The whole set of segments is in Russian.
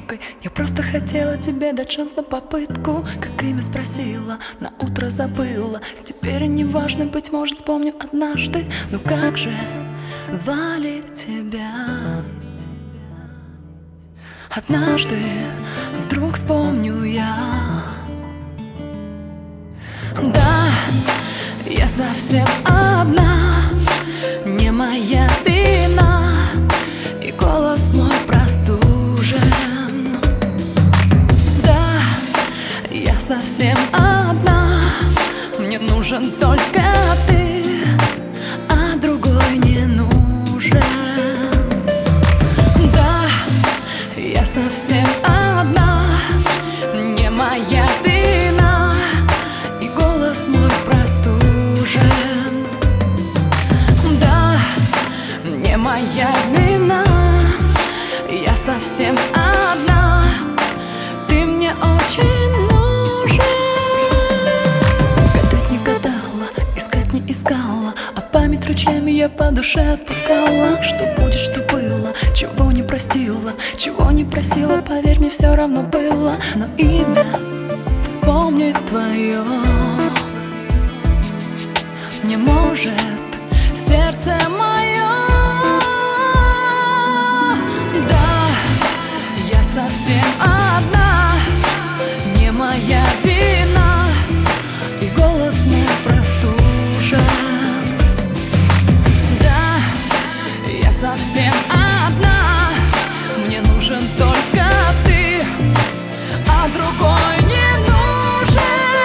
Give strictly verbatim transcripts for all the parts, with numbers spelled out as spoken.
ошибкой. Я просто хотела тебе дать шанс на попытку. Как имя спросила, на утро забыла. Теперь не важно, быть может, вспомню однажды. Ну как же звали тебя? Однажды вдруг вспомню я. Да, я совсем одна, не моя вина, и голос мой простужен. Да, я совсем одна, мне нужен только ты, а другой не нужен. Да, я совсем одна, не моя вина, и голос мой простужен. Да, не моя вина, я совсем одна, ты мне очень нужен. Гадать не гадала, искать не искала, а память ручьями я по душе отпускала. Что будет, что было, чего не простила, чего не просила, поверь мне, все равно было. Но имя вспомнить твое не может сердце мое. Да, я совсем одна, не моя вина, и голос мой простужен. Да, я совсем одна, мне нужен только ты, а другой не нужен.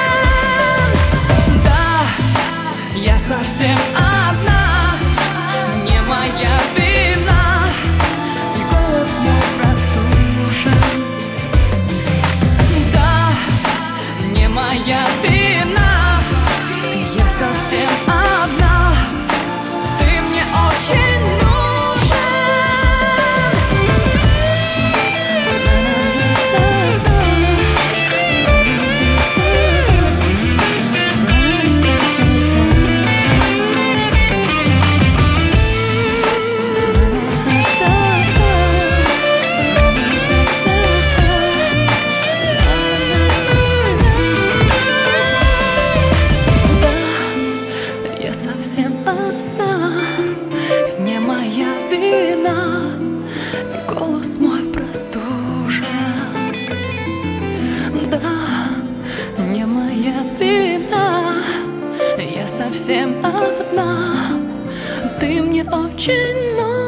Да, я совсем одна, не моя вина, и голос мой простужен. Да, не моя вина, я совсем одна, ты мне очень нужен. Совсем одна, не моя вина, и голос мой простужен. Да, не моя вина, я совсем одна, ты мне очень нужна.